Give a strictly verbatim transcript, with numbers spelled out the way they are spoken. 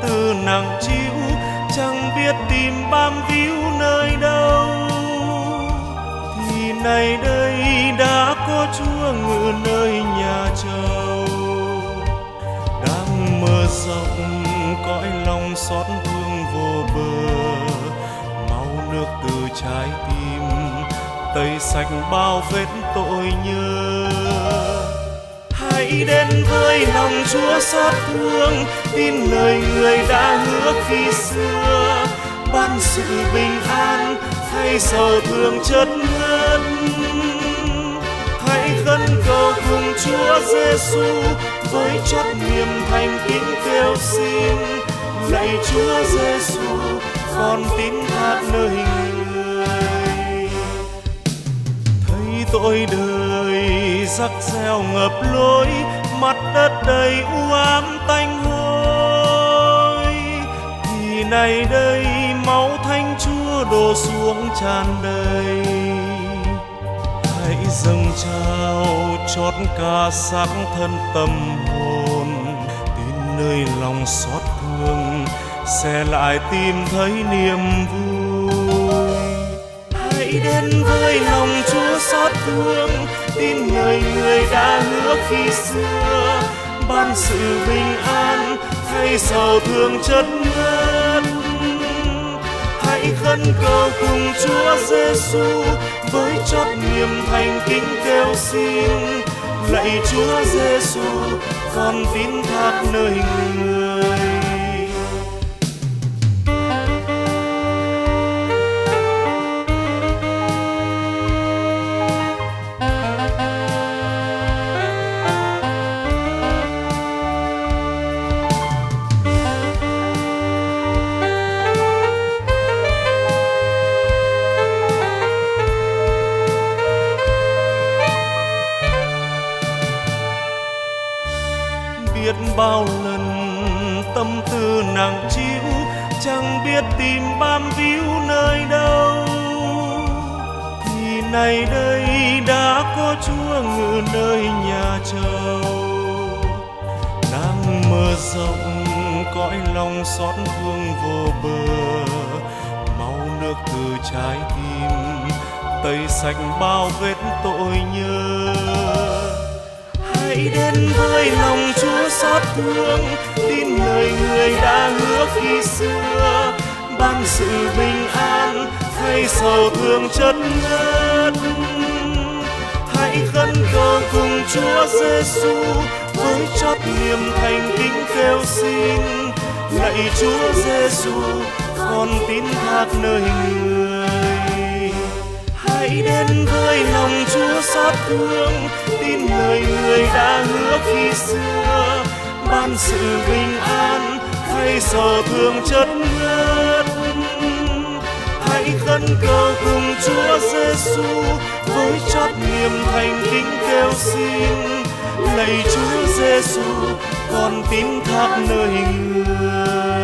tư nặng trĩu, chẳng biết tìm bám víu nơi đâu. Thì nay đây đã có Chúa ngự nơi nhà Trầu, đang mở rộng cõi lòng xót thương vô bờ. Máu nước từ trái tim tẩy sạch bao vết tội nhơ. Hãy đến với lòng Chúa xót thương, tin lời Người đã hứa khi xưa, ban sự bình an thay sầu thương chất ngất. Hãy khấn cầu cùng Chúa Giêsu với chót niềm thành kính kêu xin. Lạy Chúa Giêsu, con tín thác nơi Người. Thấy tội đời rắc reo ngập lối, mặt đất đầy u ám tanh hôi. Thì này đây máu Thánh Chúa đổ xuống tràn đầy. Hãy dâng trao chót cả xác thân tâm hồn, tin nơi lòng xót thương sẽ lại tìm thấy niềm vui. Hãy đến với lòng Chúa xót thương, tin lời Người đã hứa khi xưa, ban sự bình an thay sầu thương chất ngất. Hãy khấn cầu cùng Chúa Giêsu với chót niềm thành kính kêu xin. Lạy Chúa Giêsu, con tín thác nơi Người. Biết bao lần tâm tư nặng trĩu, chẳng biết tìm bám víu nơi đâu. Thì này đây đã có Chúa ngự nơi nhà Trầu, đang mở rộng cõi lòng xót thương vô bờ. Máu nước từ trái tim tẩy sạch bao vết tội nhơ. Hãy đến với lòng Chúa xót thương, tin lời Người đã hứa khi xưa, ban sự bình an thay sầu thương chất ngất. Hãy khấn cầu cùng Chúa Giêsu với chót niềm thành kính kêu xin. Lạy Chúa Giêsu, con tín thác nơi Người. Hãy đến với lòng Chúa xót thương, tin lời Người đã hứa khi xưa, ban sự bình an thay sầu thương chất ngất. Hãy khấn cầu cùng Chúa Giêsu với chót niềm thành kính kêu xin. Lạy Chúa Giêsu, con tín thác nơi Người.